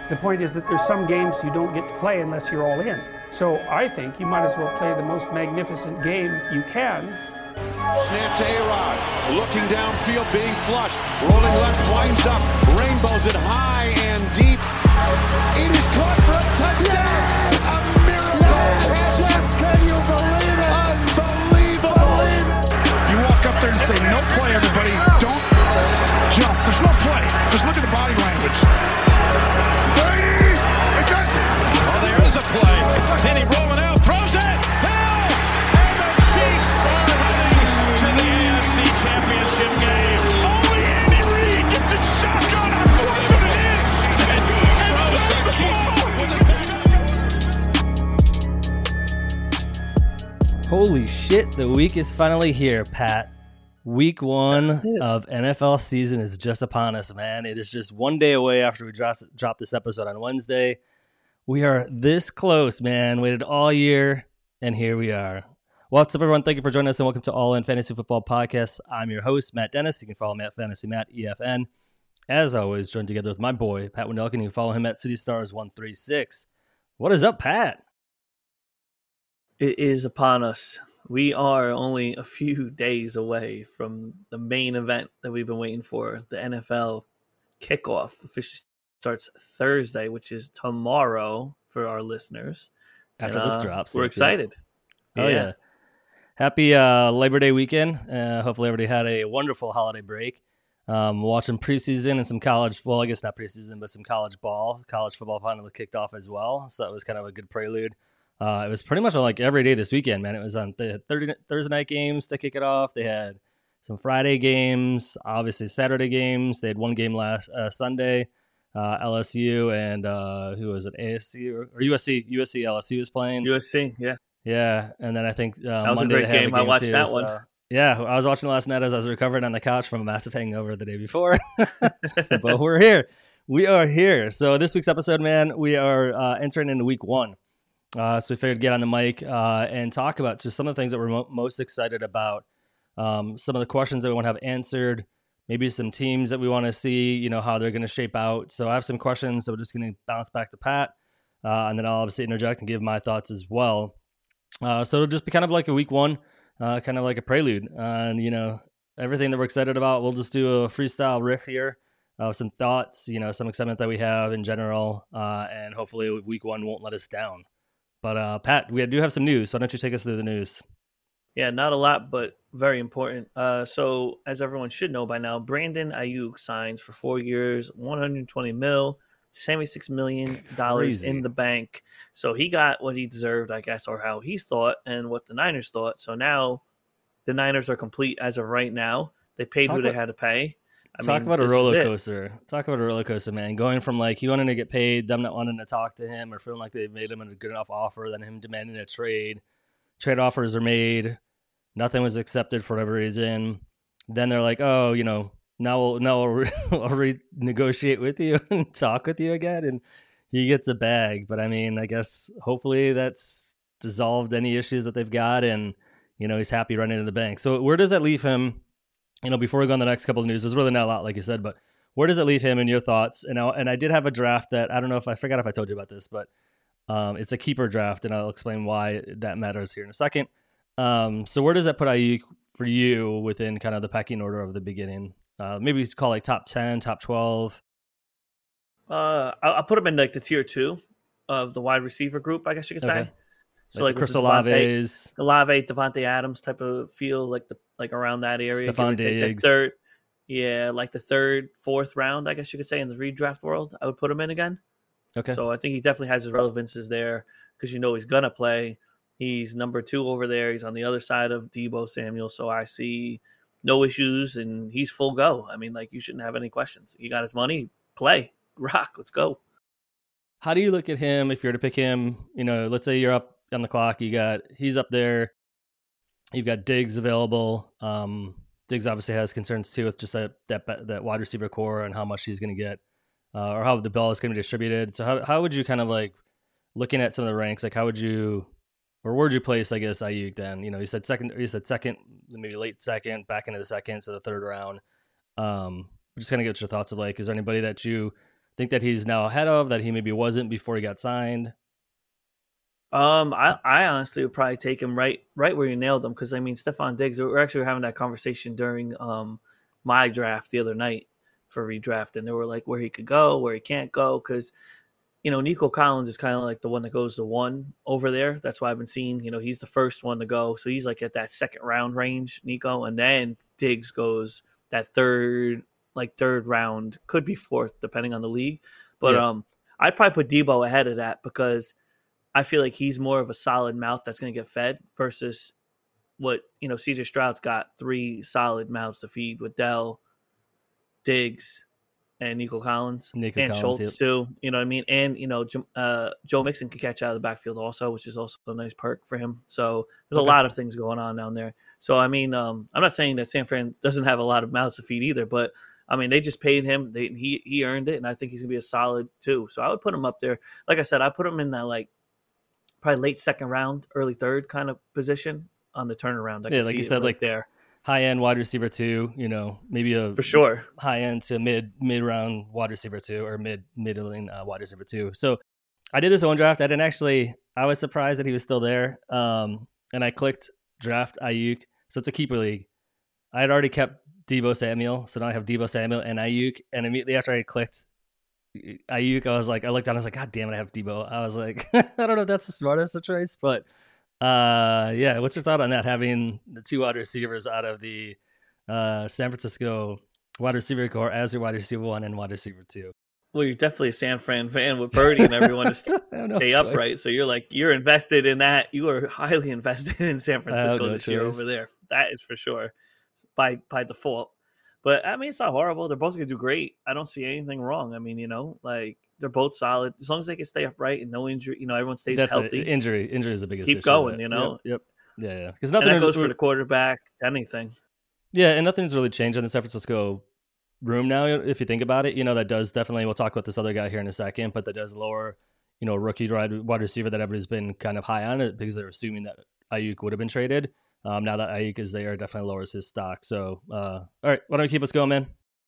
The point is that there's some games you don't get to play unless you're all in. So I think you might as well play the most magnificent game you can. Snaps A-Rod, looking downfield, being flushed, rolling left, winds up, rainbows it high and deep. It is caught for a touchdown! Yes! A miracle catch! Jeff, can you believe it? Unbelievable! You walk up there and say, no play, everybody. Don't jump. There's no play. Just look at the body language. Oh, there is a play. Then he rolling out, throws it. Hill! And the Chiefs are heading to the AFC Championship game. Only Andy Reid gets a shotgun on 4th and it is. And throws the ball. Holy shit, the week is finally here, Pat. Week 1 of NFL season is just upon us, man. It is just one day away after we drop this episode on Wednesday. We are this close, man. Waited all year, and here we are. What's up, everyone? Thank you for joining us, and welcome to All In Fantasy Football Podcast. I'm your host, Matt Dennis. You can follow me at FantasyMatt, EFN. As always, joined together with my boy, Pat Wendelken. You can follow him at CityStars136. What is up, Pat? It is upon us. We are only a few days away from the main event that we've been waiting for. The NFL kickoff officially starts Thursday, which is tomorrow for our listeners. After this drops. We're excited. Oh, yeah. Happy Labor Day weekend. Hopefully everybody had a wonderful holiday break. Watching preseason and some college, well, I guess not preseason, but some college ball. College football finally kicked off as well. So it was kind of a good prelude. It was pretty much on like every day this weekend, man. It was on the Thursday night games to kick it off. They had some Friday games, obviously Saturday games. They had one game last Sunday, LSU and who was it, ASC or USC? USC LSU was playing. USC, yeah. Yeah, and then I think that was Monday a great game. I watched that one. Yeah, I was watching last night as I was recovering on the couch from a massive hangover the day before. But we're here. We are here. So this week's episode, man, we are entering into week 1. So we figured get on the mic and talk about just some of the things that we're most excited about, some of the questions that we want to have answered, maybe some teams that we want to see, you know, how they're going to shape out. So I have some questions, so we're just going to bounce back to Pat, and then I'll obviously interject and give my thoughts as well. So it'll just be kind of like a week 1, kind of like a prelude, and you know, everything that we're excited about. We'll just do a freestyle riff here, some thoughts, you know, some excitement that we have in general, and hopefully week 1 won't let us down. But Pat, we do have some news, so why don't you take us through the news? Yeah, not a lot, but very important. So as everyone should know by now, Brandon Ayuk signs for 4 years, $120 million, $76 million in the bank. So he got what he deserved, I guess, or how he's thought and what the Niners thought. So now the Niners are complete as of right now. They paid who they had to pay. Talk about a roller coaster. Talk about a roller coaster, man. Going from like he wanting to get paid, them not wanting to talk to him, or feeling like they made him a good enough offer, then him demanding a trade. Trade offers are made. Nothing was accepted for whatever reason. Then they're like, oh, you know, now we'll renegotiate with you and talk with you again, and he gets a bag. But I mean, I guess hopefully that's dissolved any issues that they've got, and you know, he's happy running to the bank. So where does that leave him? You know, before we go on the next couple of news, there's really not a lot, like you said, but where does it leave him in your thoughts? And I did have a draft that, I don't know if I forgot if I told you about this, but it's a keeper draft, and I'll explain why that matters here in a second. So where does that put Ayuk for you within kind of the pecking order of the beginning? Maybe it's called like top 10, top 12. I'll put him in like the tier 2 of the wide receiver group, I guess you could say. So like Chris Olave's, Olave, Devontae Adams type of feel, like around that area. Stephon Diggs. Like the third, fourth round, I guess you could say, in the redraft world, I would put him in again. Okay. So I think he definitely has his relevances there because you know he's gonna play. He's number 2 over there. He's on the other side of Deebo Samuel, so I see no issues, and he's full go. I mean, like, you shouldn't have any questions. He got his money, play, rock, let's go. How do you look at him if you're to pick him? You know, let's say you're up on the clock. He's up there. You've got Diggs available. Diggs obviously has concerns too with just that wide receiver core and how much he's going to get, or how the ball is going to be distributed. So how would you kind of like looking at some of the ranks? Like, how would you, or where'd you place, I guess, Ayuk then? You know, you said second, maybe late second, back into the second, so the third round. Just kind of get your thoughts of like, is there anybody that you think that he's now ahead of that he maybe wasn't before he got signed? I honestly would probably take him right where you nailed him, because I mean Stephon Diggs. We're actually having that conversation during my draft the other night for redraft, and they were like where he could go, where he can't go, because Nico Collins is kind of like the one that goes to 1 over there. That's why I've been seeing. He's the first one to go, so he's like at that second round range, Nico, and then Diggs goes that third round, could be fourth depending on the league, but I'd probably put Debo ahead of that because I feel like he's more of a solid mouth that's going to get fed versus what, CJ Stroud's got 3 solid mouths to feed with Dell, Diggs, and Nico Collins, and Schultz too. You know what I mean? And, Joe Mixon can catch out of the backfield also, which is also a nice perk for him. So there's a lot of things going on down there. So, I mean, I'm not saying that San Fran doesn't have a lot of mouths to feed either, but I mean, they just paid him. He earned it, and I think he's going to be a solid too. So I would put him up there. Like I said, I put him in that probably late second round, early third kind of position on the turnaround. Like you said, like there, high end wide receiver 2. Maybe a for sure high end to mid round wide receiver 2 or middling wide receiver 2. So I did this own draft. I was surprised that he was still there. And I clicked draft Ayuk. So it's a keeper league. I had already kept Deebo Samuel, so now I have Deebo Samuel and Ayuk. And immediately after I clicked Ayuk, I looked down, I was like, God damn it, I have Debo. I was like, I don't know if that's the smartest of choice, but what's your thought on that? Having the 2 wide receivers out of the San Francisco wide receiver core as your wide receiver 1 and wide receiver 2. Well, you're definitely a San Fran fan with Birdie and everyone to stay upright. So you're invested in that. You are highly invested in San Francisco this year over there. That is for sure by default. But, I mean, it's not horrible. They're both going to do great. I don't see anything wrong. I mean, they're both solid. As long as they can stay upright and no injury, everyone stays healthy. Injury is the biggest issue. Keep going, Yep. Yeah. Because nothing goes for the quarterback, anything. Yeah, and nothing's really changed in the San Francisco room now, if you think about it. That does definitely, we'll talk about this other guy here in a second, but that does lower, rookie wide receiver that everybody's been kind of high on it because they're assuming that Ayuk would have been traded. Now that Ayuk is there, it definitely lowers his stock. So, all right, why don't we keep us going, man?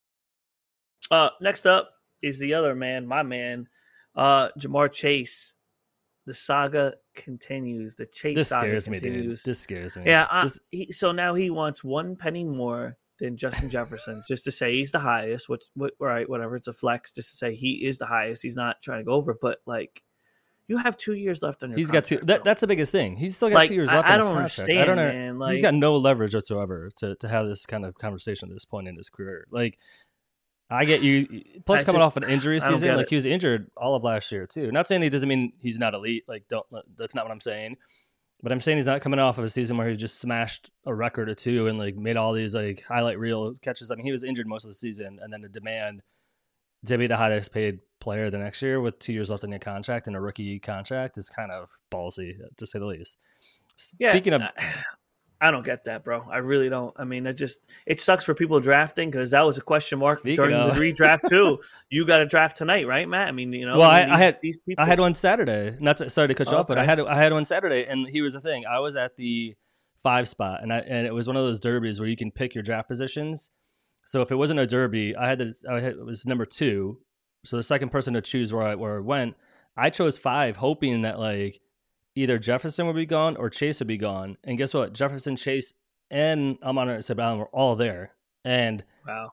Next up is the other man, my man, Ja'Marr Chase. The saga continues. The Chase saga continues. Me, dude. This scares me. Yeah. So now he wants 1 penny more than Justin Jefferson just to say he's the highest. Whatever. It's a flex just to say he is the highest. He's not trying to go over, but you have 2 years left on your contract. He's got 2. That's the biggest thing. He's still got 2 years left on his contract. I don't understand, man. He's got no leverage whatsoever to have this kind of conversation at this point in his career. I get you. Plus, coming off an injury season, he was injured all of last year too. Not saying he doesn't mean he's not elite. That's not what I'm saying. But I'm saying he's not coming off of a season where he's just smashed a record or 2 and made all these highlight reel catches. I mean, he was injured most of the season, and then the demand to be the highest paid player the next year with 2 years left on your contract and a rookie contract is kind of ballsy, to say the least. Yeah, speaking of, I don't get that, bro. I really don't. I mean, it sucks for people drafting because that was a question mark during the redraft too. You got a draft tonight, right, Matt? I mean, Well, I had one Saturday. Sorry to cut you off, but I had one Saturday, and here's the thing: I was at the 5 spot, and it was one of those derbies where you can pick your draft positions. So if it wasn't a derby, it was number 2. So the second person to choose where I went, I chose 5, hoping that either Jefferson would be gone or Chase would be gone. And guess what? Jefferson, Chase, and Amon-Ra St. Brown were all there. And wow,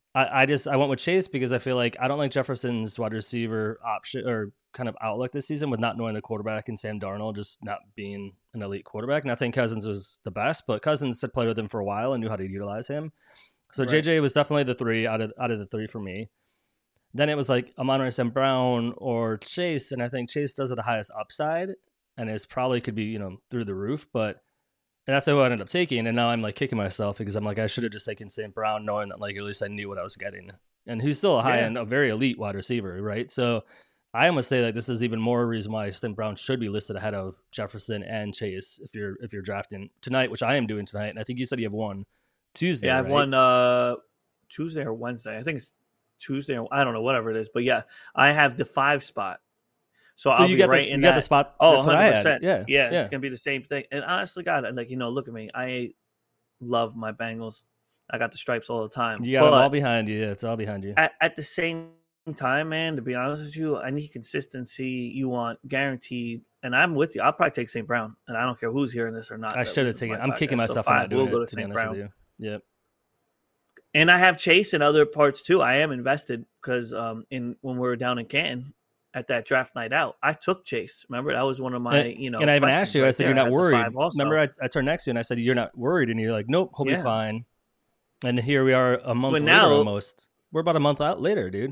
I went with Chase because I feel like I don't like Jefferson's wide receiver option or kind of outlook this season with not knowing the quarterback and Sam Darnold just not being an elite quarterback. Not saying Cousins was the best, but Cousins had played with him for a while and knew how to utilize him. So right. JJ was definitely the 3 out of the 3 for me. Then it was Amon-Ra St. Brown or Chase, and I think Chase does have the highest upside. And it's probably could be, through the roof, and that's who I ended up taking. And now I'm kicking myself because I'm I should have just taken St. Brown, knowing that at least I knew what I was getting. And he's still a high end, a very elite wide receiver, right? So I almost say this is even more reason why St. Brown should be listed ahead of Jefferson and Chase if you're drafting tonight, which I am doing tonight. And I think you said you have one Tuesday. Yeah, I have one Tuesday or Wednesday. I think it's Tuesday. I don't know, whatever it is. But yeah, I have the 5 spot. So I'll you be get right in that. The spot. Oh, that's 100%. What I had. Yeah, it's gonna be the same thing. And honestly, God, look at me. I love my Bengals. I got the stripes all the time. You got them all behind you. Yeah, it's all behind you. At the same time, man, to be honest with you, I need consistency. You want guaranteed, and I'm with you. I'll probably take St. Brown, and I don't care who's hearing this or not. I should have taken it. I'm kicking myself for not doing it, to be honest with you. Yep. And I have Chase in other parts too. I am invested because when we were down in Canton at that draft night out, I took Chase. Remember, that was one of my, And I even asked you, I said, you're not worried. Remember, I turned next to you and I said, you're not worried. And you're like, nope, he'll be fine. And here we are a month later almost. We're about a month out later, dude.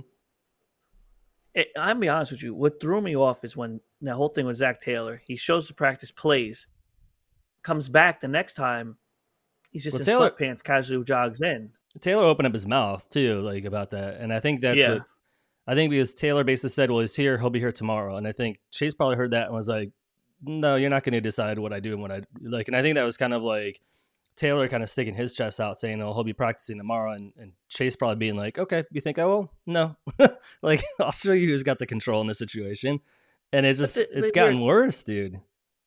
I'll be honest with you. What threw me off is when that whole thing with Zach Taylor. He shows the practice plays, comes back the next time, he's just in sweatpants, casually jogs in. Taylor opened up his mouth too, like about that, and I think that's what I think because Taylor basically said, "Well, he's here, he'll be here tomorrow," and I think Chase probably heard that and was like, "No, you're not going to decide what I do and what I like." And I think that was kind of like Taylor kind of sticking his chest out, saying, "Oh, he'll be practicing tomorrow," and Chase probably being like, "Okay, you think I will? No, like I'll show you who's got the control in this situation," and it's gotten worse, dude.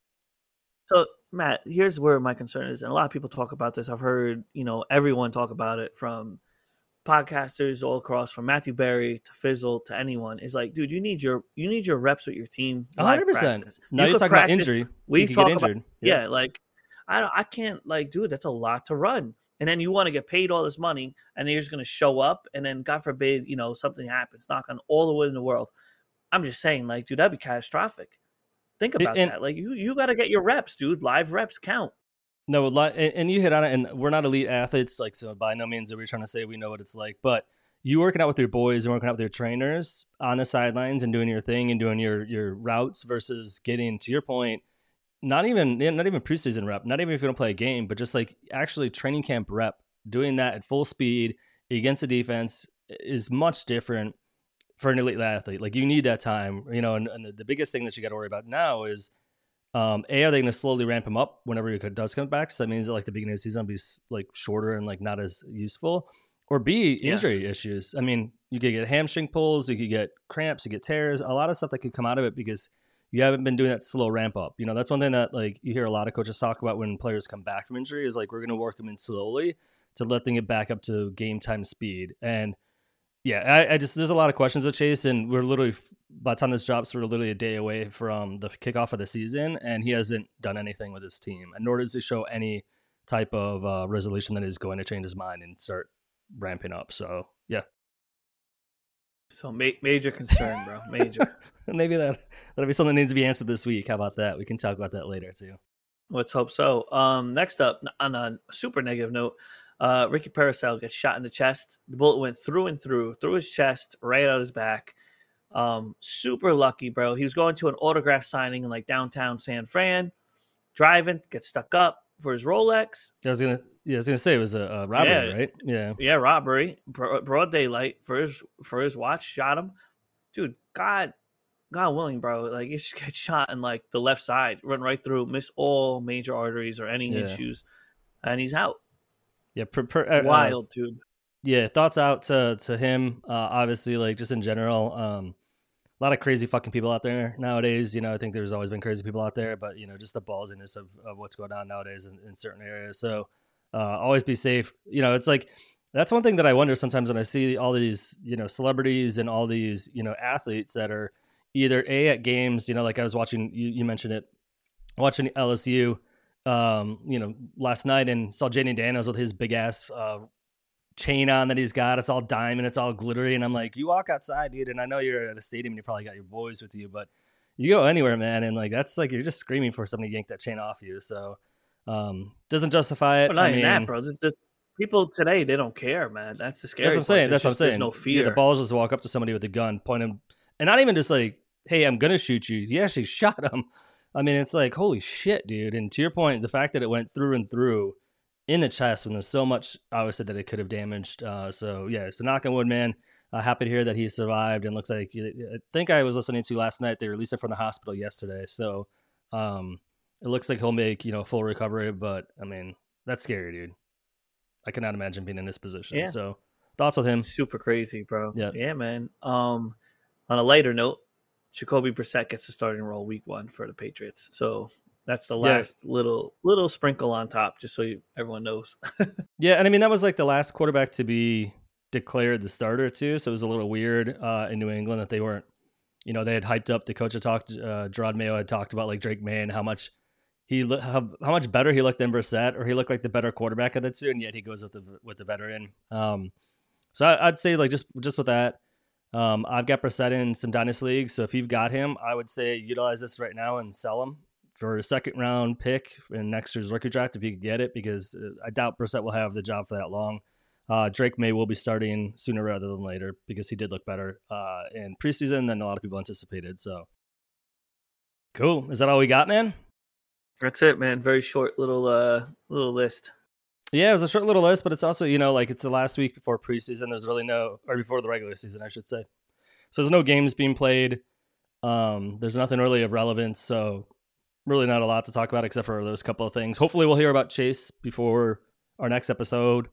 So. Matt, here's where my concern is, and a lot of people talk about this. I've heard, everyone talk about it, from podcasters all across, from Matthew Berry to Fizzle to anyone. Is like, dude, you need your reps with your team. 100%. Now you're talking about injury. We talk about like I can't, like, dude, that's a lot to run. And then you want to get paid all this money, and then you're just going to show up, and then God forbid, something happens, knock on all the wood in the world. I'm just saying, like, dude, that'd be catastrophic. Think about that. Like, you got to get your reps, dude. Live reps count. No, and you hit on it. And we're not elite athletes, like, so by no means are we trying to say we know what it's like. But you working out with your boys and working out with your trainers on the sidelines and doing your thing and doing your routes versus getting, to your point, not even preseason rep, not even if you don't play a game, but just like actually training camp rep, doing that at full speed against the defense is much different for an elite athlete. Like, you need that time, and the biggest thing that you got to worry about now is, are they going to slowly ramp him up whenever it does come back? So that means that, like, the beginning of the season will be like shorter and like not as useful, or B, injury issues. I mean, you could get hamstring pulls, you could get cramps, you get tears, a lot of stuff that could come out of it because you haven't been doing that slow ramp up. That's one thing that, like, you hear a lot of coaches talk about when players come back from injury is like, we're going to work them in slowly to let them get back up to game time speed. And yeah, I just, there's a lot of questions with Chase, and we're literally, by the time this drops, we're literally a day away from the kickoff of the season, and he hasn't done anything with his team, and nor does he show any type of resolution that he's going to change his mind and start ramping up. So yeah. So major concern, bro. Major. Maybe that'll be something that needs to be answered this week. How about that? We can talk about that later too. Let's hope so. Next up, on a super negative note, Ricky Paracel gets shot in the chest. The bullet went through his chest, right out his back. Super lucky, bro. He was going to an autograph signing in like downtown San Fran, driving, gets stuck up for his Rolex. I was gonna say it was a robbery, right? Yeah, robbery, broad daylight for his watch. Shot him, dude. God willing, bro. Like, he just gets shot in like the left side, run right through, miss all major arteries or any issues, and he's out. Yeah, wild, dude. Yeah, thoughts out to him. Obviously, like, just in general, a lot of crazy fucking people out there nowadays. I think there's always been crazy people out there, but just the ballsiness of what's going on nowadays in certain areas. So always be safe. It's like, that's one thing that I wonder sometimes when I see all these celebrities and all these athletes that are either at games. Like, I was watching, you mentioned it, watching LSU. Last night, and saw Jaden Daniels with his big ass chain on that he's got. It's all diamond, it's all glittery, and I'm like, you walk outside, dude, and I know you're at a stadium and you probably got your boys with you, but you go anywhere, man, and like, that's like, you're just screaming for somebody to yank that chain off you. So doesn't justify it. But not even that, bro. The people today, they don't care, man. That's the scary. That's what I'm saying. There's no fear. Yeah, the balls just walk up to somebody with a gun, point him, and not even just like, hey, I'm gonna shoot you. He actually shot him. I mean, it's like, holy shit, dude. And to your point, the fact that it went through and through in the chest when there's so much, obviously, that it could have damaged. So, yeah, so knock on wood, man. Happy to hear that he survived. And looks like, I think I was listening to last night, they released him from the hospital yesterday. So it looks like he'll make, full recovery. But, I mean, that's scary, dude. I cannot imagine being in this position. Yeah. So thoughts with him? Super crazy, bro. Yeah, man. On a lighter note, Jacoby Brissett gets the starting role week 1 for the Patriots. So that's the last little sprinkle on top, just so everyone knows. Yeah, and I mean, that was like the last quarterback to be declared the starter too. So it was a little weird in New England that they weren't, they had hyped up. The coach had talked, Gerard Mayo had talked about like Drake May and how much how much better he looked than Brissett, or he looked like the better quarterback of the two, and yet he goes with the veteran. So I'd say like just with that, I've got Brissett in some dynasty leagues. So if you've got him, I would say utilize this right now and sell him for a second round pick in next year's rookie draft if you could get it, because I doubt Brissett will have the job for that long. Drake May will be starting sooner rather than later because he did look better in preseason than a lot of people anticipated. So cool. Is that all we got, man? That's it, man. Very short little list. Yeah, it was a short little list, but it's also, like it's the last week before preseason. There's really or before the regular season, I should say. So there's no games being played. There's nothing really of relevance. So really not a lot to talk about except for those couple of things. Hopefully we'll hear about Chase before our next episode.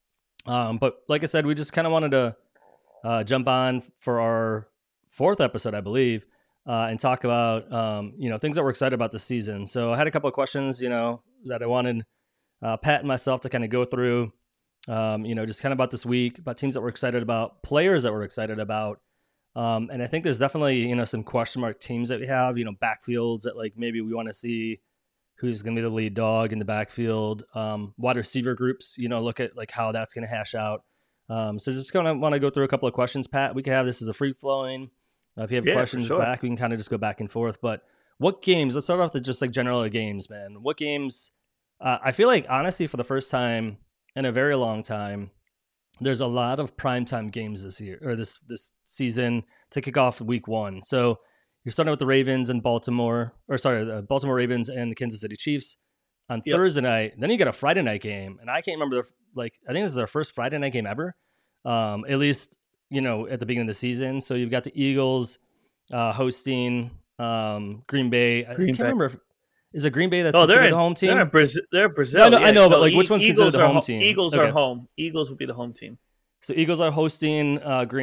But like I said, we just kind of wanted to jump on for our 4th episode, I believe, and talk about, things that we're excited about this season. So I had a couple of questions, that I wanted Pat and myself to kind of go through, just kind of about this week, about teams that we're excited about, players that we're excited about. And I think there's definitely, some question mark teams that we have, backfields that like maybe we want to see who's going to be the lead dog in the backfield, wide receiver groups, look at like how that's going to hash out. So just going to want to go through a couple of questions, Pat. We can have this as a free flowing. If you have questions back, we can kind of just go back and forth. But what games, let's start off with just like general games, man. What games, I feel like honestly for the first time in a very long time, there's a lot of primetime games this year or this season to kick off week 1. So you're starting with the Ravens and the Baltimore Ravens and the Kansas City Chiefs on Thursday night. Then you get a Friday night game, and I can't remember I think this is our first Friday night game ever, at least at the beginning of the season. So you've got the Eagles hosting Green Bay. I can't remember is it Green Bay that's considered the home team? They're Brazil. I know, but like which one's considered the home team? Eagles are home. Eagles will be the home team. So Eagles are hosting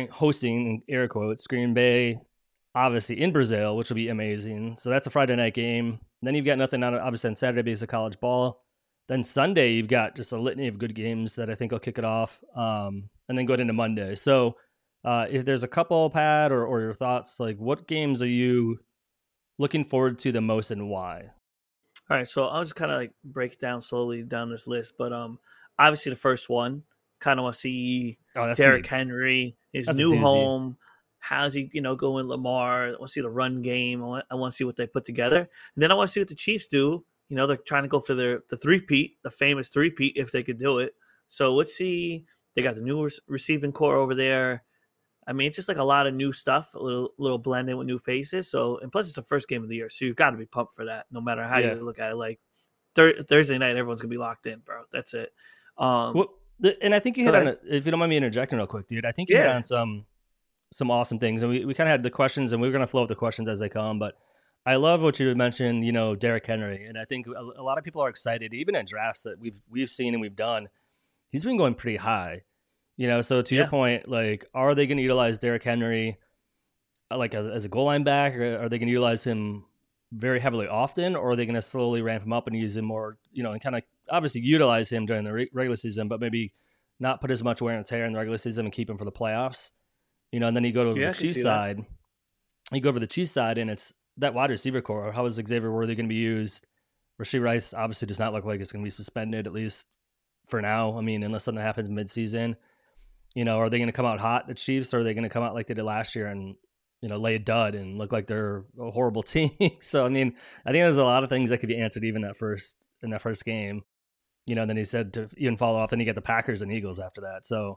in air quotes Green Bay, obviously in Brazil, which will be amazing. So that's a Friday night game. Then you've got nothing on obviously on Saturday because of college ball. Then Sunday you've got just a litany of good games that I think will kick it off, and then go into Monday. So if there's a couple, Pat, or your thoughts, like what games are you looking forward to the most and why? All right, so I'll just kind of like break down slowly down this list, but obviously the first one, kind of want to see Derrick Henry, his new home. How's he, going Lamar? I want to see the run game. I want to see what they put together, and then I want to see what the Chiefs do. They're trying to go for the three-peat, the famous three-peat, if they could do it. So let's see. They got the new receiving core over there. I mean, it's just like a lot of new stuff, a little blended with new faces. So, and plus it's the first game of the year, so you've got to be pumped for that, no matter how you look at it. Like Thursday night, everyone's gonna be locked in, bro. That's it. And I think you hit on it. If you don't mind me interjecting real quick, dude, I think you hit on some awesome things, and we kind of had the questions, and we're gonna flow with the questions as they come. But I love what you mentioned, Derrick Henry, and I think a lot of people are excited, even in drafts that we've seen and we've done. He's been going pretty high. So to your point, like, are they going to utilize Derrick Henry like as a goal line back, or are they going to utilize him very heavily often, or are they going to slowly ramp him up and use him more, and kind of obviously utilize him during the regular season, but maybe not put as much wear and tear in the regular season and keep him for the playoffs, and then you go to the Chiefs side. You go over the Chiefs side, and it's that wide receiver core. How is Xavier Worthy going to be used? Rashee Rice obviously does not look like it's going to be suspended, at least for now. I mean, unless something happens mid-season. Are they going to come out hot, the Chiefs, or are they going to come out like they did last year and, lay a dud and look like they're a horrible team? So, I mean, I think there's a lot of things that could be answered even in that first game. And then he said to even follow off, then you get the Packers and Eagles after that. So,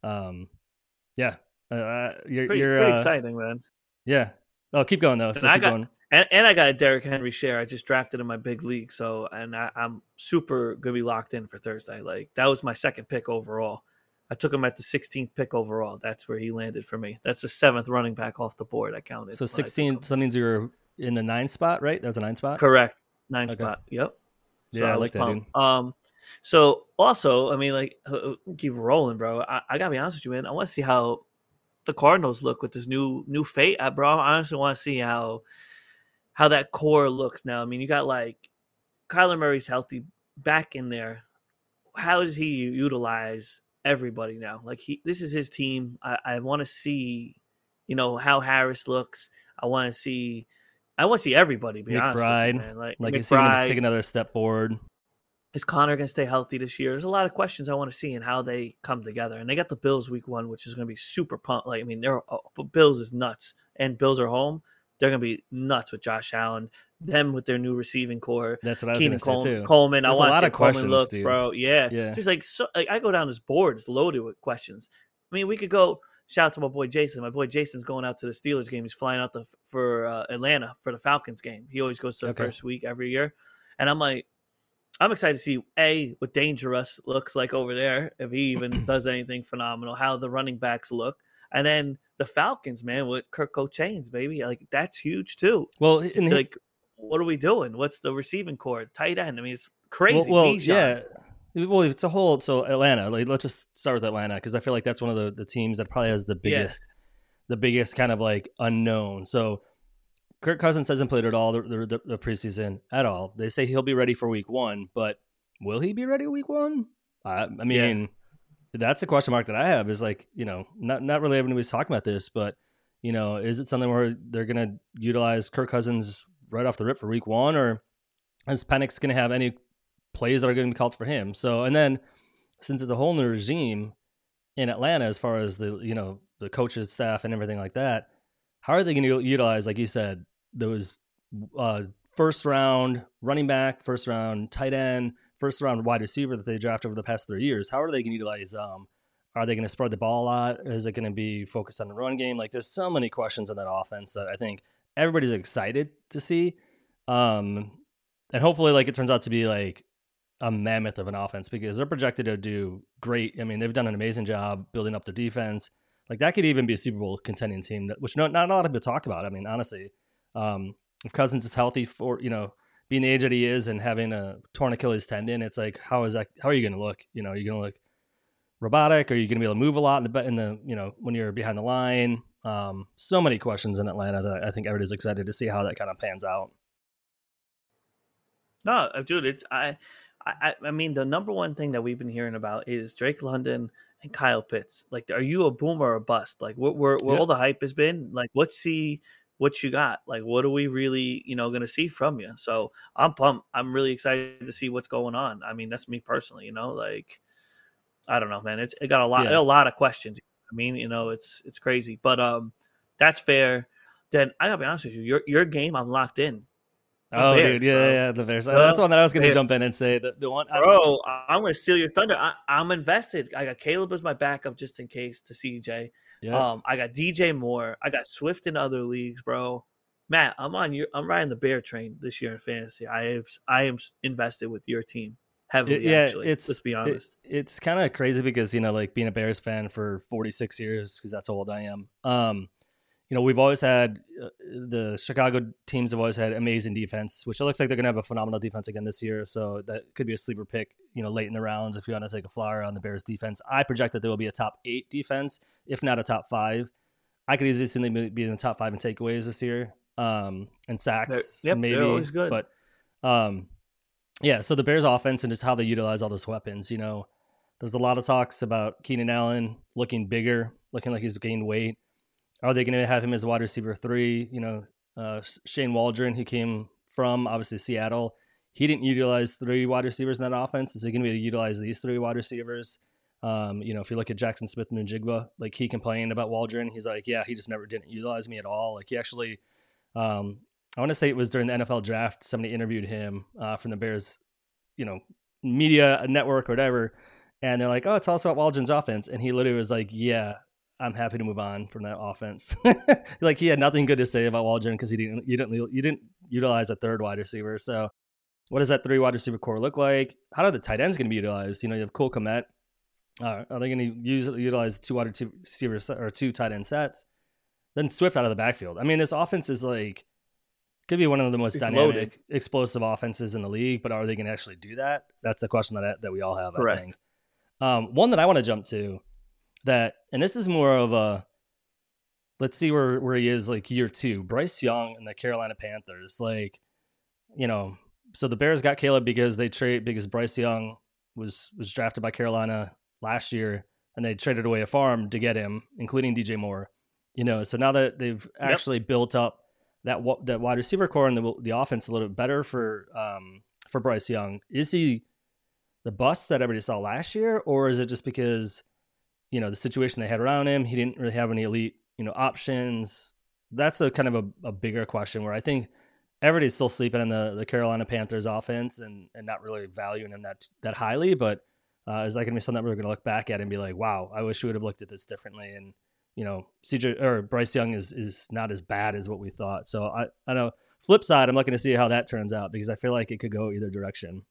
you're pretty exciting, man. Yeah. Oh, keep going though. So I got a Derrick Henry share. I just drafted in my big league. So, and I'm super going to be locked in for Thursday. Like, that was my second pick overall. I took him at the 16th pick overall. That's where he landed for me. That's the 7th running back off the board. I counted. So 16, so that means you're in the 9th spot, right? That's a 9th spot? Correct. 9th spot. Yep. So I like that, dude. So also, I mean, like, keep rolling, bro. I got to be honest with you, man. I want to see how the Cardinals look with this new fate, bro. I honestly want to see how that core looks now. I mean, you got, like, Kyler Murray's healthy back in there. How does he utilize everybody now. Like this is his team. I want to see, how Harris looks. I want to see everybody. Be honest with you, man. Like is he going to take another step forward? Is Connor going to stay healthy this year? There's a lot of questions I want to see in how they come together. And they got the Bills week 1, which is going to be super pumped. Like, I mean, Bills is nuts, and Bills are home. They're going to be nuts with Josh Allen. Them with their new receiving core. That's what I was going to say too. Coleman. There's I want to see Coleman looks, dude. bro. Yeah. Just like I go down this board. It's loaded with questions. I mean, we could go. Shout out to my boy Jason. My boy Jason's going out to the Steelers game. He's flying out for Atlanta for the Falcons game. He always goes to the first week every year. And I'm excited to see what Dangerous looks like over there, if he even does anything phenomenal, how the running backs look. And then the Falcons, man, with Kirk Cochains, baby. Like, that's huge too. Well, what are we doing? What's the receiving core? Tight end. I mean, it's crazy. Well, yeah. Well, it's a whole. So Atlanta. Like, let's just start with Atlanta because I feel like that's one of the teams that probably has the biggest kind of like unknown. So Kirk Cousins hasn't played at all the preseason at all. They say he'll be ready for week 1, but will he be ready week 1? I mean, that's a question mark that I have. Is like, not really everybody's talking about this, but is it something where they're going to utilize Kirk Cousins right off the rip for week 1, or is Penix going to have any plays that are going to be called for him? So, and then since it's a whole new regime in Atlanta, as far as the coaches, staff, and everything like that, how are they going to utilize, like you said, those first round running back, first round tight end, first round wide receiver that they drafted over the past 3 years? How are they going to utilize them? Are they going to spread the ball a lot? Is it going to be focused on the run game? Like, there's so many questions in that offense that I think everybody's excited to see. And hopefully, like, it turns out to be like a mammoth of an offense because they're projected to do great. I mean, they've done an amazing job building up their defense. Like, that could even be a Super Bowl contending team, which not a lot of people talk about. I mean, honestly, if Cousins is healthy for, being the age that he is and having a torn Achilles tendon, it's like, how are you going to look? Are you going to look robotic? Are you going to be able to move a lot in the when you're behind the line? So many questions in Atlanta that I think everybody's excited to see how that kind of pans out. No, dude, I mean, the number one thing that we've been hearing about is Drake London and Kyle Pitts. Like, are you a boomer or a bust? Like, where all the hype has been? Like, let's see what you got. Like, what are we really, going to see from you? So I'm pumped. I'm really excited to see what's going on. I mean, that's me personally, like, I don't know, man. It got a lot of questions. I mean, it's crazy, but that's fair. Then I gotta be honest with you, your game, I'm locked in. Oh, Bears, dude, yeah, the Bears. That's one that I was going to jump in and say the one. Bro, I'm going to steal your thunder. I'm invested. I got Caleb as my backup just in case to CJ. Yeah. I got DJ Moore. I got Swift in other leagues, bro. Matt, I'm riding the Bear train this year in fantasy. I am invested with your team heavily. Actually, let's be honest. It's kind of crazy because like being a Bears fan for 46 years because that's how old I am. We've always had the Chicago teams have always had amazing defense, which it looks like they're going to have a phenomenal defense again this year. So that could be a sleeper pick, late in the rounds if you want to take a flyer on the Bears defense. I project that there will be a top 8 defense, if not a top 5. I could easily see them be in the top 5 in takeaways this year, and sacks maybe. They're always good. But so the Bears offense and just how they utilize all those weapons. There's a lot of talks about Keenan Allen looking bigger, looking like he's gained weight. Are they going to have him as a wide receiver 3? Shane Waldron, who came from obviously Seattle, he didn't utilize 3 wide receivers in that offense. Is he going to be able to utilize these 3 wide receivers? If you look at Jackson Smith-Njigba, like he complained about Waldron. He's like, yeah, he just never didn't utilize me at all. Like he actually, I want to say it was during the NFL draft, somebody interviewed him from the Bears, media network or whatever. And they're like, oh, tell us about Waldron's offense. And he literally was like, yeah, I'm happy to move on from that offense. Like he had nothing good to say about Waldron because you didn't utilize a 3rd wide receiver. So what does that 3 wide receiver core look like? How are the tight ends going to be utilized? You have Cole Kmet. Are they going to utilize 2 wide receivers or 2 tight end sets? Then Swift out of the backfield. I mean, this offense is like could be one of the most dynamic, explosive offenses in the league. But are they going to actually do that? That's the question that we all have. Correct. I think one that I want to jump to. And this is more of a, let's see where he is like year 2. Bryce Young and the Carolina Panthers, so the Bears got Caleb because Bryce Young was drafted by Carolina last year and they traded away a farm to get him, including DJ Moore. So now that they've actually built up that wide receiver core and the offense a little bit better for Bryce Young, is he the bust that everybody saw last year, or is it just because the situation they had around him, he didn't really have any elite options? That's a kind of a bigger question where I think everybody's still sleeping on the Carolina Panthers offense and not really valuing him that highly. But is that going to be something that we're going to look back at and be like, wow, I wish we would have looked at this differently? And CJ or Bryce Young is not as bad as what we thought. So I know. Flip side, I'm looking to see how that turns out because I feel like it could go either direction.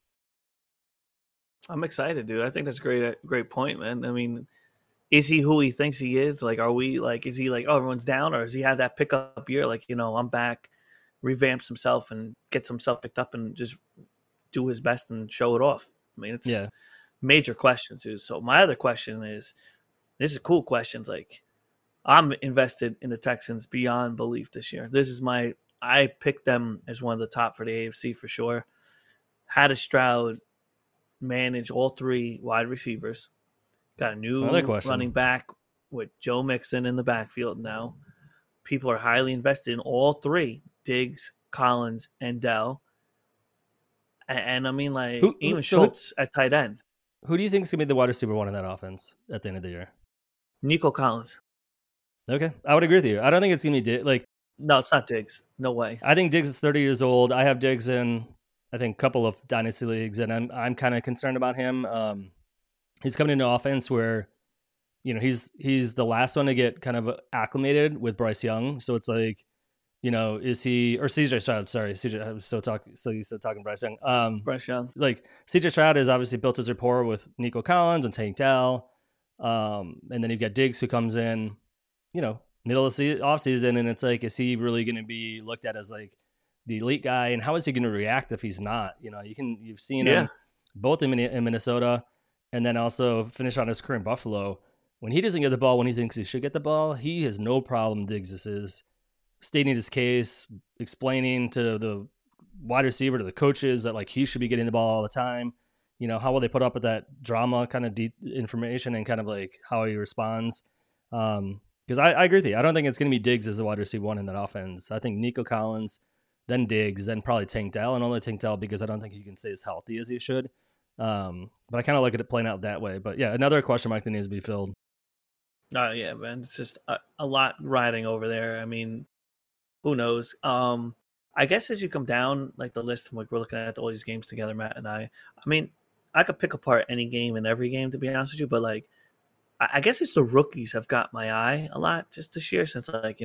I'm excited, dude. I think that's a great point, man. I mean, is he who he thinks he is? Like, are we like, is he like, oh, everyone's down, or does he have that pickup year? Like, I'm back, revamps himself and gets himself picked up and just do his best and show it off. I mean, it's major questions, dude. So my other question is, this is cool questions. Like, I'm invested in the Texans beyond belief this year. I picked them as one of the top for the AFC for sure. Had a Stroud manage all three wide receivers. Got a new running back with Joe Mixon in the backfield now. People are highly invested in all three, Diggs, Collins, and Dell. And I mean, like, even Schultz at tight end. Who do you think is going to be the wide receiver one in that offense at the end of the year? Nico Collins. Okay. I would agree with you. I don't think it's going to be like. No, it's not Diggs. No way. I think Diggs is 30 years old. I have Diggs in, I think, a couple of dynasty leagues, and I'm kind of concerned about him. He's coming into offense where, he's the last one to get kind of acclimated with Bryce Young. So it's like, is he, or CJ Stroud? Sorry, CJ. I was still talking Bryce Young. Bryce Young. Like CJ Stroud has obviously built his rapport with Nico Collins and Tank Dell, and then you've got Diggs who comes in, middle of the offseason, and it's like, is he really going to be looked at as like the elite guy, and how is he going to react if he's not? You've seen him both in Minnesota, and then also finish on his career in Buffalo. When he doesn't get the ball when he thinks he should get the ball, he has no problem, Diggs is, stating his case, explaining to the wide receiver, to the coaches that like he should be getting the ball all the time. How will they put up with that drama kind of deep information and kind of like how he responds? Because I agree with you. I don't think it's going to be Diggs as the wide receiver one in that offense. I think Nico Collins, then Diggs, then probably Tank Dell, and only Tank Dell because I don't think he can stay as healthy as he should. But I kind of look at it playing out that way. But yeah, another question mark that needs to be filled. Yeah, man. It's just a lot riding over there. I mean, who knows? I guess as you come down like the list, like we're looking at all these games together, Matt and I mean, I could pick apart any game and every game, to be honest with you, but like, I guess it's the rookies have got my eye a lot just this year since like,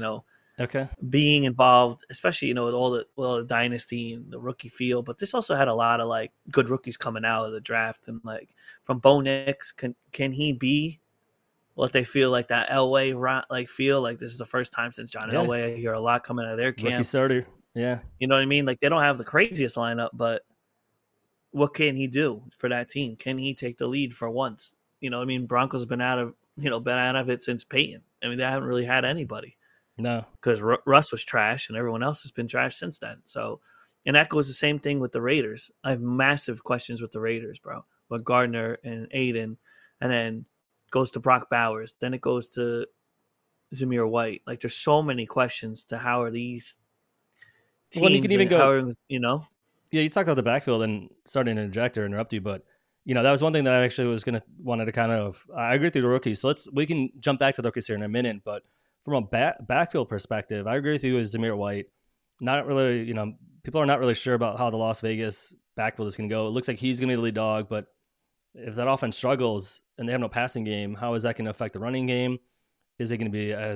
being involved, especially, with all the dynasty and the rookie field. But this also had a lot of like good rookies coming out of the draft. And like from Bo Nix, can he be what they feel like that Elway like feel like this is the first time since John Elway? I hear a lot coming out of their camp. Rookie starter. Yeah. You know what I mean? Like they don't have the craziest lineup, but what can he do for that team? Can he take the lead for once? Broncos have been out of it since Peyton. I mean, they haven't really had anybody. No. Because Russ was trash and everyone else has been trash since then. So, and that goes the same thing with the Raiders. I have massive questions with the Raiders, bro. With Gardner and Aiden, and then goes to Brock Bowers. Then it goes to Zamir White. Like, there's so many questions to how are these teams. Well, you can even go, Yeah, you talked about the backfield and starting to interrupt you, but that was one thing that I actually wanted to kind of. I agree with you, the rookies. So we can jump back to the rookies here in a minute. But from a backfield perspective, I agree with you with Zamir White. Not really, people are not really sure about how the Las Vegas backfield is going to go. It looks like he's going to be the lead dog, but if that offense struggles and they have no passing game, how is that going to affect the running game? Is it going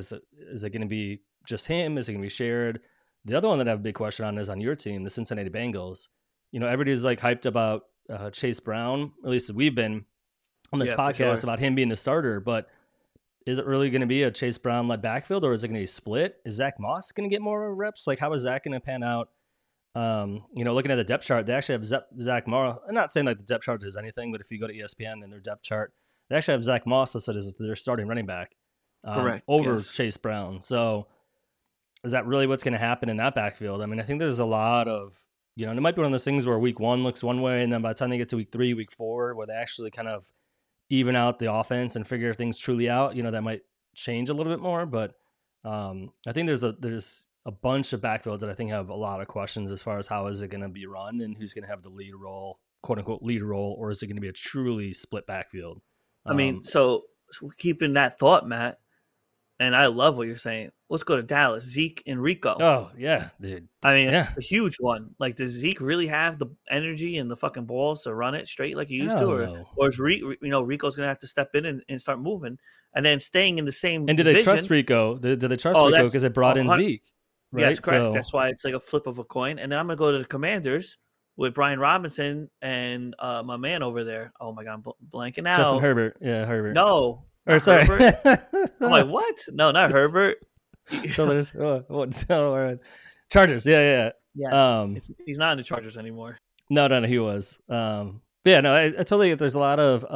to be just him? Is it going to be shared? The other one that I have a big question on is on your team, the Cincinnati Bengals. Everybody's like hyped about Chase Brown, or at least we've been on this podcast about him being the starter, but is it really going to be a Chase Brown led backfield, or is it going to be split? Is Zach Moss going to get more reps? Like, how is that going to pan out? Looking at the depth chart, they actually have Zach Moss. I'm not saying like the depth chart is anything, but if you go to ESPN and their depth chart, they actually have Zach Moss listed as their starting running back over Chase Brown. So is that really what's going to happen in that backfield? I mean, I think there's a lot of, it might be one of those things where week one looks one way, and then by the time they get to week 3, week 4, where they actually kind of even out the offense and figure things truly out, that might change a little bit more. But I think there's a bunch of backfields that I think have a lot of questions as far as how is it going to be run and who's going to have the lead role, quote unquote lead role, or is it going to be a truly split backfield? I mean, so keeping that thought, Matt, and I love what you're saying. Let's go to Dallas. Zeke and Rico. Oh, yeah, dude. I mean, a huge one. Like, does Zeke really have the energy and the fucking balls to run it straight like he used to? Or is Rico's going to have to step in and start moving and then staying in the same And do they trust Rico? Do they trust Rico because they brought in Zeke? Right? Yes, correct. So, that's why it's like a flip of a coin. And then I'm going to go to the Commanders with Brian Robinson and my man over there. Oh, my God, I'm blanking out. Justin Herbert. Yeah, Herbert. No. Or sorry. I'm like, what? No, not Herbert. Chargers. Yeah. He's not in the Chargers anymore. No, he was. I totally get. There's a lot of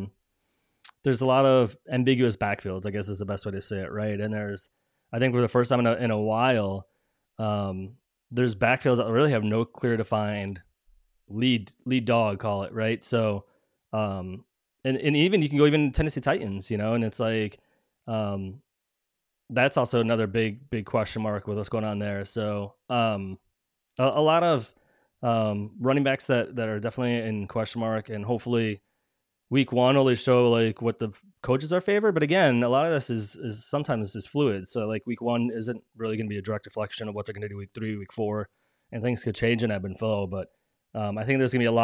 ambiguous backfields, I guess is the best way to say it, right? And I think for the first time in a while, there's backfields that really have no clear defined lead dog, call it, right? So, and even you can go even Tennessee Titans, and it's like, that's also another big question mark with what's going on there. So, a lot of running backs that are definitely in question mark, and hopefully week one will show like what the coaches are favored. But again, a lot of this is sometimes is fluid. So like week one isn't really going to be a direct reflection of what they're going to do week 3, week 4, and things could change in ebb and flow. But I think there's going to be a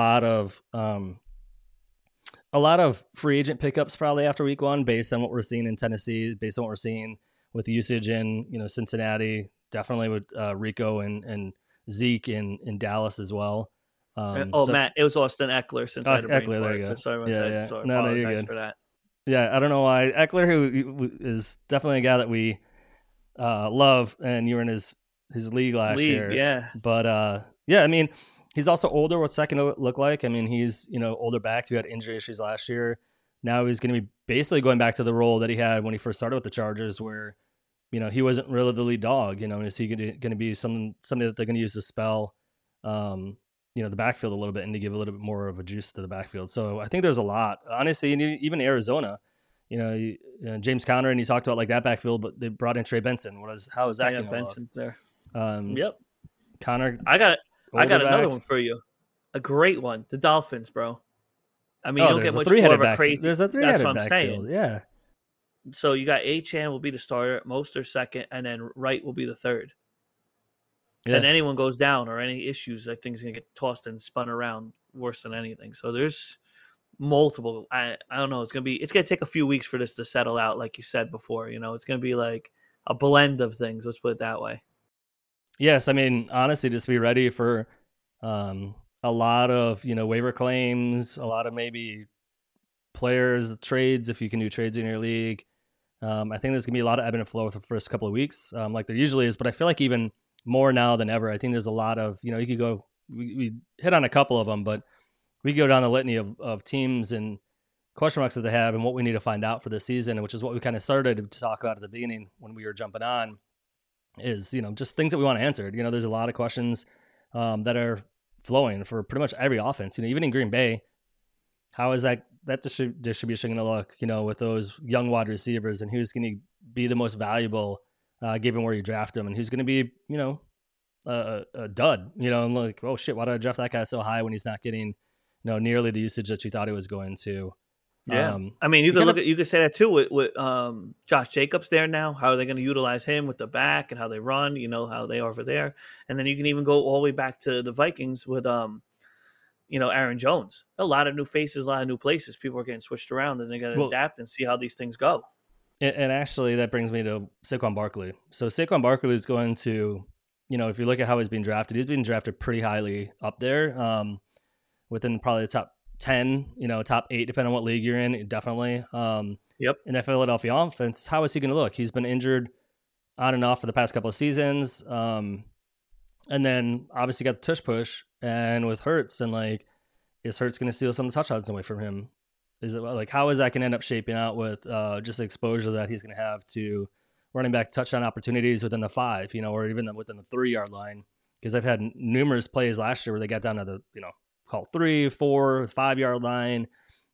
lot of free agent pickups probably after week 1 based on what we're seeing in Tennessee, based on what we're seeing with usage in Cincinnati, definitely with Rico and Zeke in Dallas as well. Matt, it was Austin Eckler since I had a brain Eckler, there you go. So I apologize for that. Yeah, I don't know why. Eckler, who is definitely a guy that we love, and you were in his league last year. Yeah. But I mean, he's also older. What's that going to look like? I mean, he's older back who had injury issues last year. Now he's going to be basically going back to the role that he had when he first started with the Chargers, where he wasn't really the lead dog. Is he going to be somebody that they're going to use to spell the backfield a little bit and to give a little bit more of a juice to the backfield. So I think there's a lot, honestly, and even Arizona, James Conner, and you talked about like that backfield, but they brought in Trey Benson. How is that going to Benson's look? There. Yep. Connor. I got another one for you. A great one. The Dolphins, bro. I mean, you don't get much more of a crazy. There's a 3-headed backfield. Yeah. So you got Achane will be the starter, Mostert second, and then Wright will be the third. Yeah. And anyone goes down or any issues, I think is going to get tossed and spun around worse than anything. So there's multiple. I don't know. It's going to take a few weeks for this to settle out, like you said before. It's going to be like a blend of things. Let's put it that way. Yes, I mean, honestly, just be ready for a lot of waiver claims, a lot of maybe players trades if you can do trades in your league. I think there's going to be a lot of ebb and flow for the first couple of weeks, like there usually is. But I feel like even more now than ever, I think there's a lot of, you could go, we hit on a couple of them, but we go down the litany of teams and question marks that they have and what we need to find out for this season, which is what we kind of started to talk about at the beginning when we were jumping on, is, just things that we want answered. There's a lot of questions that are flowing for pretty much every offense. Even in Green Bay, how is that distribution going to look, with those young wide receivers, and who's going to be the most valuable given where you draft them, and who's going to be, a dud, and like, oh shit, why did I draft that guy so high when he's not getting, nearly the usage that you thought he was going to? Yeah. I mean, you could say that too with Josh Jacobs there now. How are they going to utilize him with the back and how they run, how they are over there. And then you can even go all the way back to the Vikings with, Aaron Jones. A lot of new faces, a lot of new places. People are getting switched around, and they got to adapt and see how these things go. And actually, that brings me to Saquon Barkley. So Saquon Barkley is going to, if you look at how he's being drafted pretty highly up there, within probably the top 10, top 8, depending on what league you're in, definitely. Yep. In that Philadelphia offense, how is he going to look? He's been injured on and off for the past couple of seasons. And then obviously got the tush push, and with Hurts, and like, is Hurts going to steal some of the touchdowns away from him? Is it like, how is that going to end up shaping out with just the exposure that he's going to have to running back touchdown opportunities within the 5, or even within the 3-yard line? Because I've had numerous plays last year where they got down to the, call 3, 4, 5-yard line,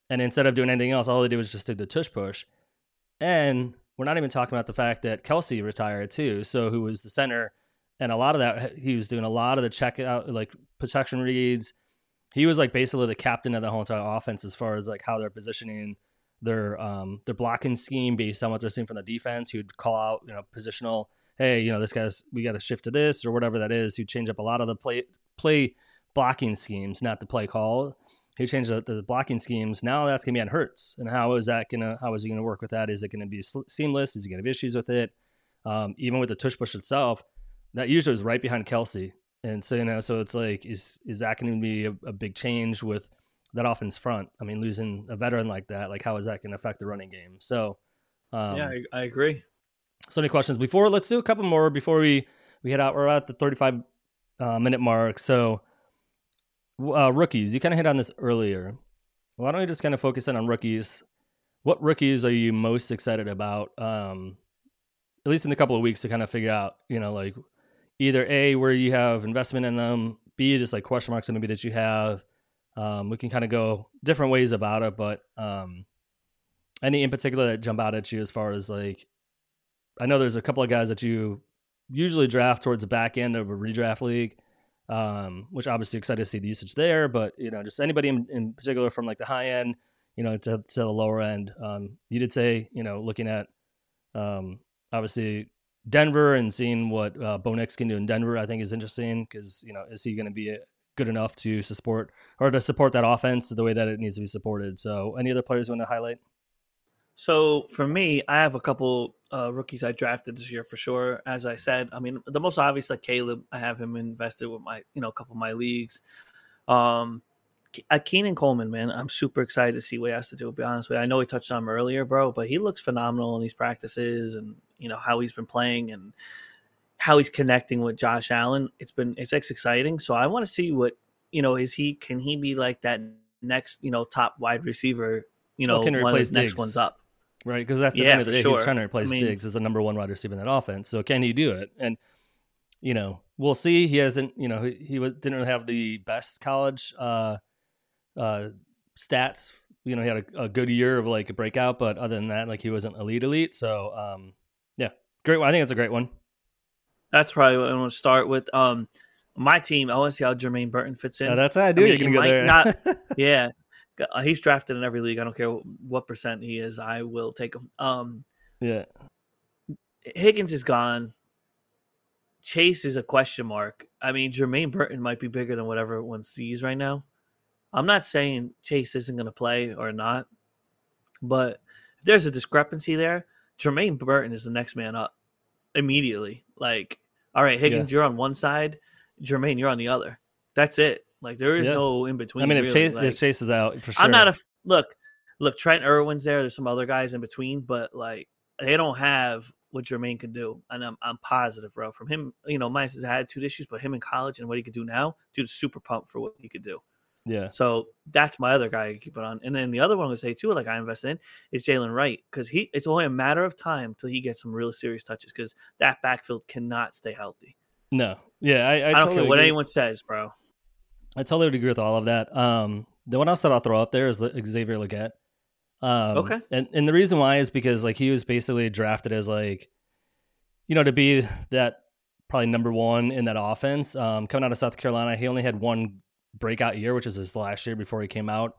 And instead of doing anything else, all they did was just do the tush push. And we're not even talking about the fact that Kelsey retired too. So who was the center, and a lot of that, he was doing a lot of the check out, like protection reads. He was like basically the captain of the whole entire offense as far as like how they're positioning their blocking scheme based on what they're seeing from the defense. He would call out, positional, hey, this guy's, we got to shift to this or whatever that is. He'd change up a lot of the play blocking schemes, not the play call. He changed the blocking schemes. Now that's going to be on Hurts. And how is he going to work with that? Is it going to be seamless? Is he going to have issues with it? Even with the tush push itself, that usually is right behind Kelsey. And so, so it's like, is that going to be a big change with that offense front? I mean, losing a veteran like that, like how is that going to affect the running game? So, yeah, I agree. So many questions. Let's do a couple more before we head out. We're at the 35 minute mark. So, rookies, you kind of hit on this earlier. Why don't we just kind of focus in on rookies? What rookies are you most excited about? At least in a couple of weeks to kind of figure out, like either A, where you have investment in them, B, just like question marks maybe that you have. We can kind of go different ways about it, but any in particular that jump out at you as far as like, I know there's a couple of guys that you usually draft towards the back end of a redraft league. Which obviously excited to see the usage there, but just anybody in particular from like the high end, to the lower end. You did say, looking at obviously Denver and seeing what Bo Nix can do in Denver, I think is interesting because is he going to be good enough to support that offense the way that it needs to be supported? So, any other players you want to highlight? So for me, I have a couple rookies I drafted this year for sure. As I said, I mean, the most obvious, like Caleb, I have him invested with my, a couple of my leagues. Keenan Coleman, man, I'm super excited to see what he has to do, to be honest with you. I know we touched on him earlier, bro, but he looks phenomenal in these practices and, how he's been playing and how he's connecting with Josh Allen. It's exciting. So I want to see what, can he be like that next, top wide receiver, one of the next ones up. Right, because that's the end of the day. Sure. He's trying to replace Diggs as the number one wide receiver in that offense. So can he do it? And we'll see. He hasn't. He didn't really have the best college stats. He had a good year of like a breakout, but other than that, like he wasn't elite. So yeah, great one. I think it's a great one. That's probably what I want to start with. My team. I want to see how Jermaine Burton fits in. That's what I do. You're gonna go there. Yeah. He's drafted in every league. I don't care what percent he is. I will take him. Yeah. Higgins is gone. Chase is a question mark. I mean, Jermaine Burton might be bigger than what everyone sees right now. I'm not saying Chase isn't going to play or not, but if there's a discrepancy there, Jermaine Burton is the next man up immediately. Like, all right, Higgins, you're on one side. Jermaine, you're on the other. That's it. Like, there is no in between. I mean, really. if Chase is out, for sure. I'm not look. Trent Irwin's there. There's some other guys in between, but like they don't have what Jermaine can do, and I'm positive, bro. From him, minus his attitude issues, but him in college and what he could do now, dude's super pumped for what he could do. Yeah. So that's my other guy I keep it on, and then the other one I would say too, like I invested in, is Jalen Wright because it's only a matter of time till he gets some real serious touches because that backfield cannot stay healthy. No. Yeah, I don't totally care what agree. anyone says, bro. I totally agree with all of that. The one else that I'll throw up there is Xavier Legette. Okay. And the reason why is because like he was basically drafted as like, to be that probably number one in that offense. Coming out of South Carolina, he only had one breakout year, which is his last year before he came out.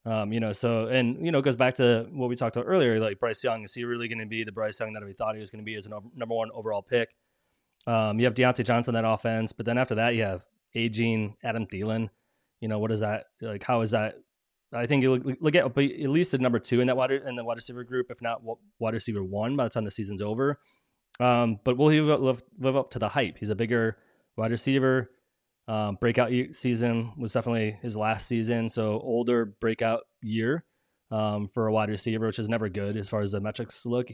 So, and, it goes back to what we talked about earlier, like Bryce Young. Is he really going to be the Bryce Young that we thought he was going to be as a number one overall pick? You have Deontay Johnson in that offense, but then after that, you have aging Adam Thielen. What is that? Like, how is that? I think you look at least at number two in the wide receiver group, if not wide receiver one by the time the season's over. But will he live up to the hype? He's a bigger wide receiver. Breakout season was definitely his last season. So older breakout year for a wide receiver, which is never good as far as the metrics look.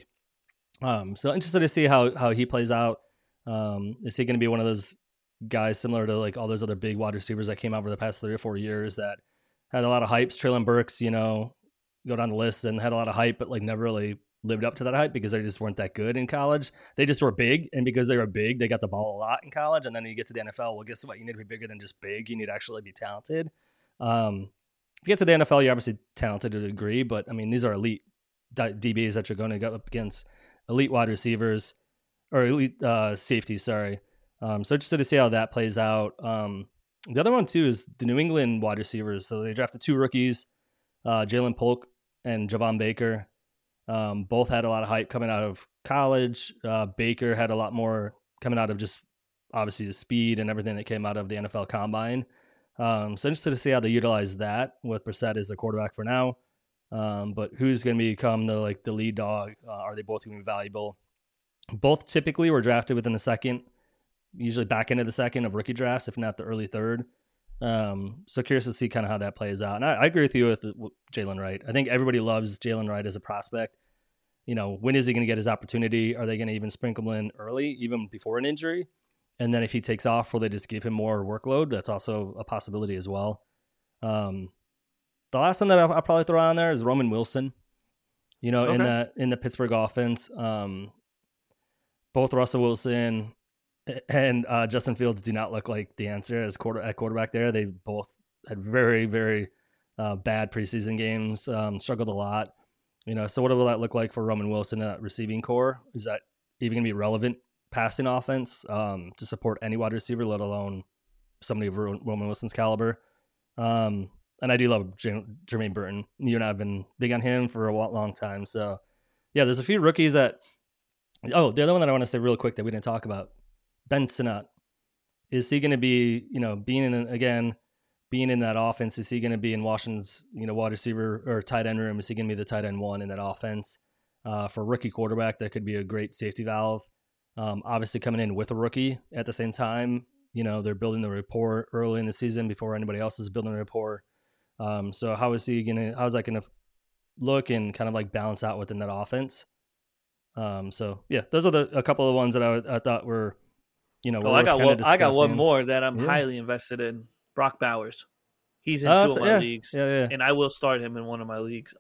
So interested to see how he plays out. Is he going to be one of those guys similar to like all those other big wide receivers that came out over the past 3 or 4 years that had a lot of hypes? Treylon Burks, go down the list and had a lot of hype, but like never really lived up to that hype because they just weren't that good in college. They just were big, and because they were big, they got the ball a lot in college. And then you get to the NFL. Well, guess what? You need to be bigger than just big. You need to actually be talented. If you get to the NFL, you're obviously talented to a degree, but I mean, these are elite DBs that you're going to go up against elite wide receivers or elite safeties. Sorry. So interested to see how that plays out. The other one too is the New England wide receivers. So they drafted 2 rookies, Jalen Polk and Javon Baker. Both had a lot of hype coming out of college. Baker had a lot more coming out of just obviously the speed and everything that came out of the NFL Combine. So interested to see how they utilize that with Brissett as a quarterback for now. But who's going to become the lead dog? Are they both going to be valuable? Both typically were drafted within the second, usually back into the second of rookie drafts, if not the early third. So curious to see kind of how that plays out. And I agree with you with Jalen Wright. I think everybody loves Jalen Wright as a prospect. When is he going to get his opportunity? Are they going to even sprinkle him in early, even before an injury? And then if he takes off, will they just give him more workload? That's also a possibility as well. The last one that I'll probably throw on there is Roman Wilson. Okay. in the Pittsburgh offense, both Russell Wilson and Justin Fields do not look like the answer at quarterback there. They both had very, very bad preseason games, struggled a lot. So what will that look like for Roman Wilson in that receiving core? Is that even going to be relevant passing offense to support any wide receiver, let alone somebody of Roman Wilson's caliber? And I do love Jermaine Burton. You and I have been big on him for a long time. So, yeah, there's a few rookies that – the other one that I want to say real quick that we didn't talk about, Ben Sinnott. Is he going to be, being in that offense? Is he going to be in Washington's, wide receiver or tight end room? Is he going to be the tight end one in that offense? For a rookie quarterback, that could be a great safety valve. Obviously coming in with a rookie at the same time, they're building the rapport early in the season before anybody else is building a rapport. So how's that going to look and kind of like balance out within that offense? So yeah, those are a couple of ones that I thought were, I got one more that I'm highly invested in. Brock Bowers. He's in 2 of my leagues, and I will start him in one of my leagues.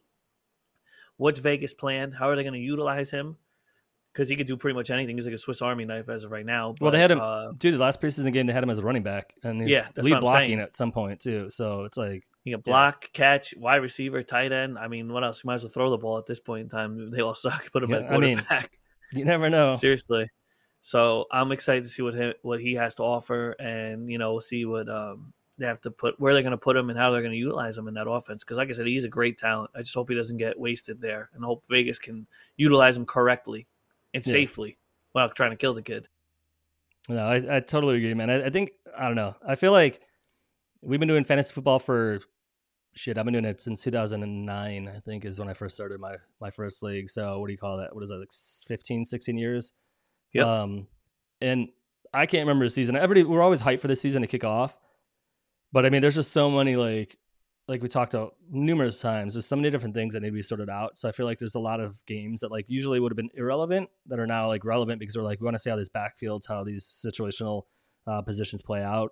What's Vegas' plan? How are they going to utilize him? Because he could do pretty much anything. He's like a Swiss Army knife as of right now. But, well, they had him, the last preseason game, they had him as a running back. And he's lead blocking at some point, too. So it's like... He can block, catch, wide receiver, tight end. I mean, what else? You might as well throw the ball at this point in time. They all suck. Put him at quarterback. You never know. Seriously. So I'm excited to see what he has to offer, and we'll see what they have to where they're going to put him and how they're going to utilize him in that offense. Because like I said, he's a great talent. I just hope he doesn't get wasted there, and I hope Vegas can utilize him correctly and safely without trying to kill the kid. No, I totally agree, man. I think I don't know. I feel like we've been doing fantasy football for I've been doing it since 2009, I think, is when I first started my first league. So what do you call that? What is that, like 15, 16 years? Yep. And I can't remember a season. We're always hyped for this season to kick off. But, I mean, there's just so many, like we talked about numerous times, there's so many different things that need to be sorted out. So I feel like there's a lot of games that, like, usually would have been irrelevant that are now, like, relevant because we're like, we want to see how these backfields, how these situational positions play out.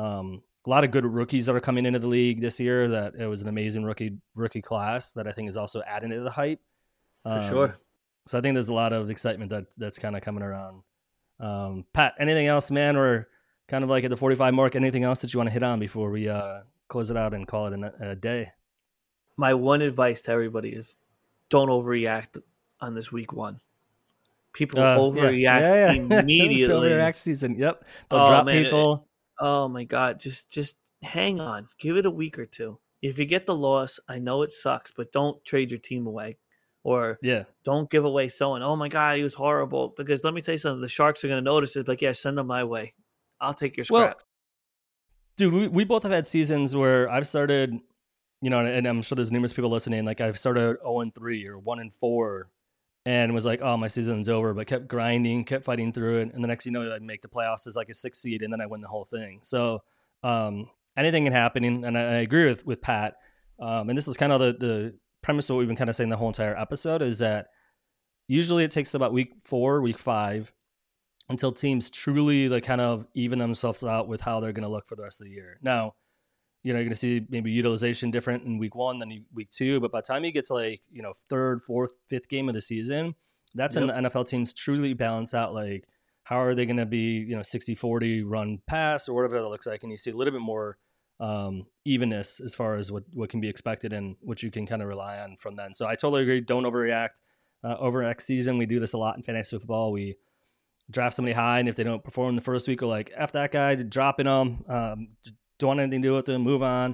A lot of good rookies that are coming into the league this year. That it was an amazing rookie class that I think is also adding to the hype. For sure. So I think there's a lot of excitement that's kind of coming around. Pat, anything else, man? We're kind of like at the 45 mark. Anything else that you want to hit on before we close it out and call it a day? My one advice to everybody is don't overreact on this week 1. People overreact immediately. It's overreact season. Yep. They'll drop people. Oh my God. Just hang on. Give it a week or two. If you get the loss, I know it sucks, but don't trade your team away. Or don't give away someone. Oh my God, he was horrible. Because let me tell you something, the Sharks are going to notice it. Like, send them my way. I'll take your scrap. Well, dude, we both have had seasons where I've started, and I'm sure there's numerous people listening. Like I've started 0-3 or 1-4, and was like, oh, my season's over, but kept grinding, kept fighting through it, and the next I'd make the playoffs as like a 6th seed, and then I win the whole thing. So anything can happen, and I agree with Pat. And this is kind of the premise of what we've been kind of saying the whole entire episode is that usually it takes about week 4, week 5 until teams truly like kind of even themselves out with how they're going to look for the rest of the year. Now, you're going to see maybe utilization different in week 1 than week 2, but by the time you get to like, 3rd, 4th, 5th game of the season, that's when the NFL teams truly balance out like how are they going to be, 60-40 run pass or whatever that looks like, and you see a little bit more evenness as far as what can be expected and what you can kind of rely on from then. So I totally agree. Don't overreact. Over next season, we do this a lot in fantasy football. We draft somebody high, and if they don't perform the first week, we're like, F that guy, dropping them. Don't want anything to do with them, move on.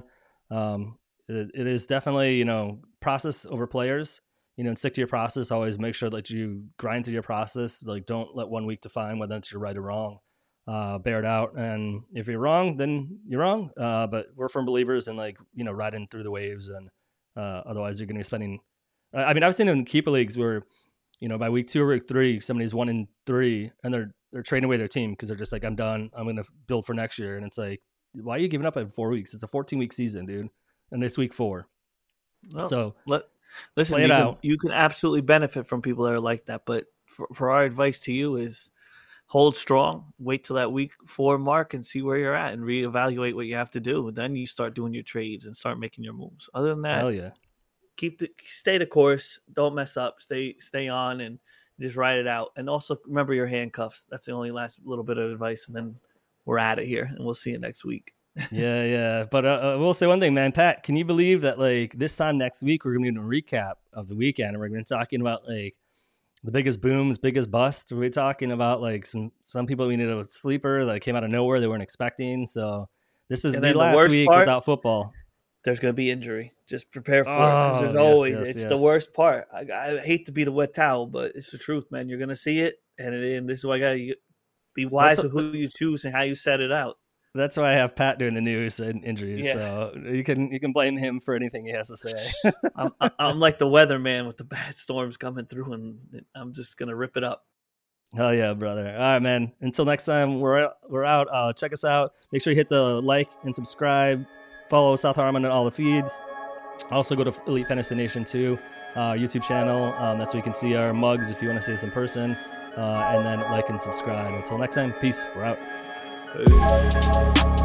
It is definitely, process over players, and stick to your process. Always make sure that you grind through your process. Like, don't let 1 week define whether it's you're right or wrong. Bear it out. And if you're wrong, then you're wrong. But we're firm believers in riding through the waves, and otherwise you're going to be spending. I've seen in keeper leagues where, by week 2 or week 3, somebody's 1-3 and they're trading away their team because they're just like, I'm done. I'm going to build for next year. And it's like, why are you giving up at 4 weeks? It's a 14-week season, dude. And it's week 4. Well, so listen, play it out. You can absolutely benefit from people that are like that. But for our advice to you is hold strong, wait till that week 4 mark and see where you're at and reevaluate what you have to do. And then you start doing your trades and start making your moves. Other than that, hell yeah. Stay the course. Don't mess up. Stay on and just ride it out. And also remember your handcuffs. That's the only last little bit of advice. And then we're at it here, and we'll see you next week. Yeah. But we'll say one thing, man. Pat, can you believe that this time next week we're going to do a recap of the weekend, and we're going to be talking about the biggest booms, biggest busts. We're talking about some people we needed a sleeper that came out of nowhere they weren't expecting. So this is the last week without football. There's going to be injury. Just prepare for it, because there's always the worst part. I hate to be the wet towel, but it's the truth, man. You're going to see it, and this is why you got to be wise with who you choose and how you set it out. That's why I have Pat doing the news and injuries. Yeah. So you can blame him for anything he has to say. I'm like the weatherman with the bad storms coming through, and I'm just going to rip it up. Hell yeah, brother. All right, man. Until next time, we're out. Check us out. Make sure you hit the like and subscribe. Follow South Harmon on all the feeds. Also go to Elite Fantasy Nation too, YouTube channel. That's where you can see our mugs if you want to see us in person. And then like and subscribe. Until next time, peace. We're out. Peace.